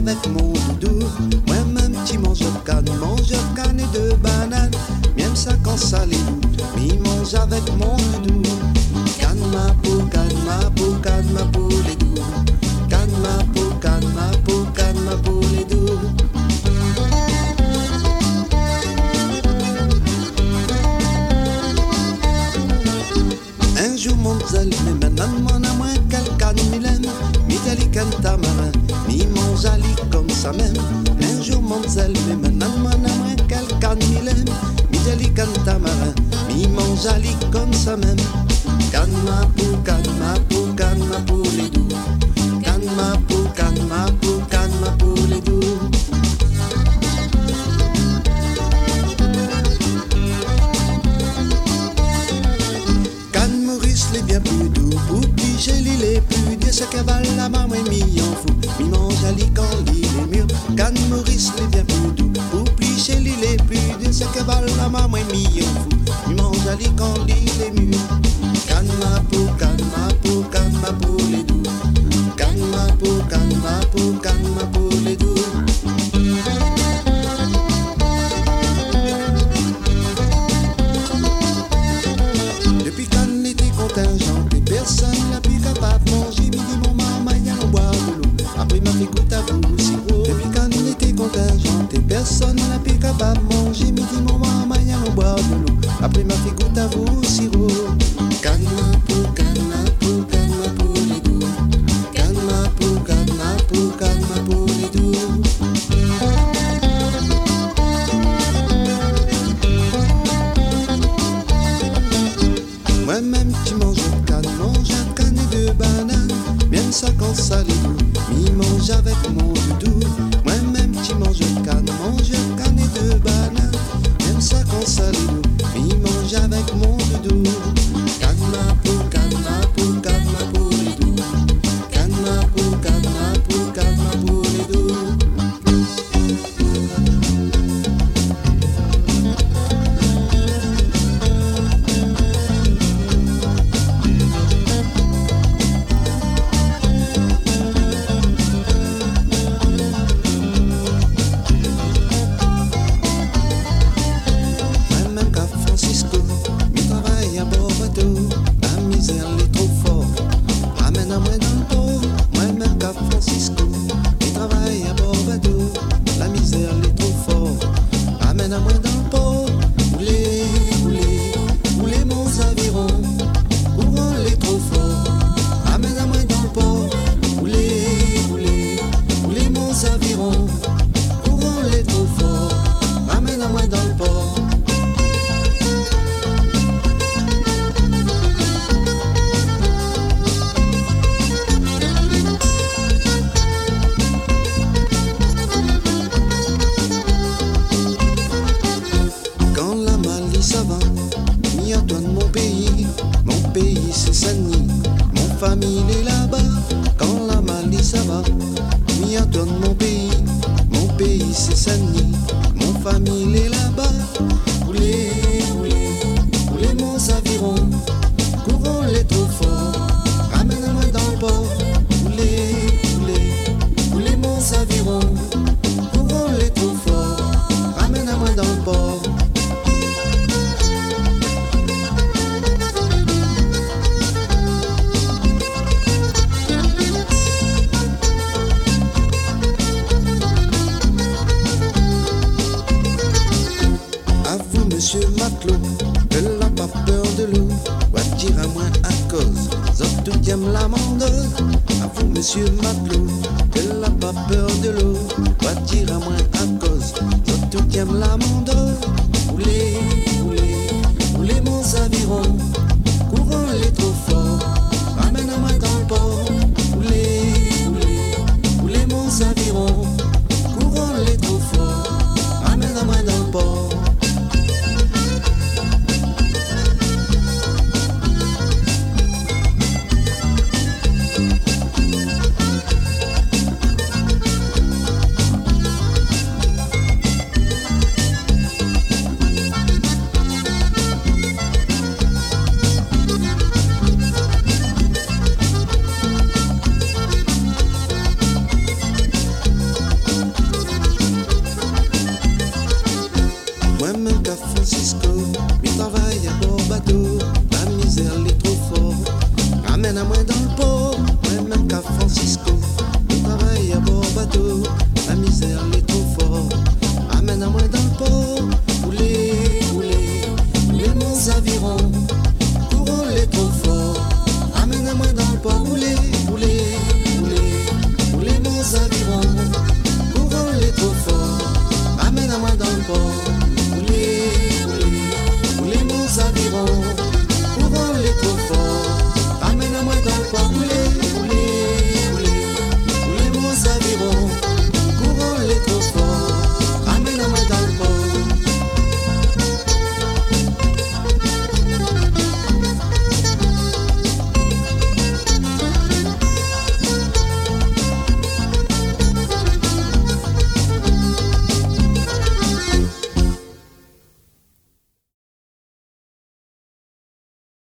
avec mon doudou. Moi-même petit mangeur de canne et de banane. Même ça quand ça les doux, m'y mange avec mon doudou. Canne ma peau, les doux. Canne ma peau, les doux. Un jour mon zel, mais maintenant mon amour quelqu'un m'aime. M'itali canta marin, mi mange ali comme ça même. Un jour mon zel, mais maintenant mon amour quelqu'un m'aime. M'itali canta marin, mi mange ali comme ça même. Canne ma peau, les doux. Canne ma peau, les doux. Les bien plus doux, pour piger les plus durs, ce cavale la maman m'y en fout, m'y mange à quand les murs. Canne Maurice les bien plus doux, pour piger les plus durs, ce cavale la maman m'y en fout, m'y mange à quand les murs. Canne ma peau, les doux. Canne ma peau, les doux. Personne n'a plus capable de manger midi mon maman y a boire de l'eau. Après m'a fait goûter à vous sirop. Depuis quand on était contingenté, personne n'a plus capable de manger midi mon maman y a boire de l'eau. Après m'a fait goûter à vous sirop. Canne ma peau, les doux. Canne ma peau, les doux. Moi-même tu manges canne et de banane. Même ça quand ça les doux, m'y mange avec mon doudou. Moi-même tu manges canne et de banane. Même ça quand ça les doux, m'y mange avec mon doudou. Canne ma peau, les doux. Canne ma peau, les doux. Monsieur Matelot, elle n'a pas peur de l'eau. Ou attire à moins à cause, zot tout aime la mandeuse. À vous, monsieur Matelot, elle n'a pas peur de l'eau. Ou attire à moins à cause, zot tout aime la mandeuse.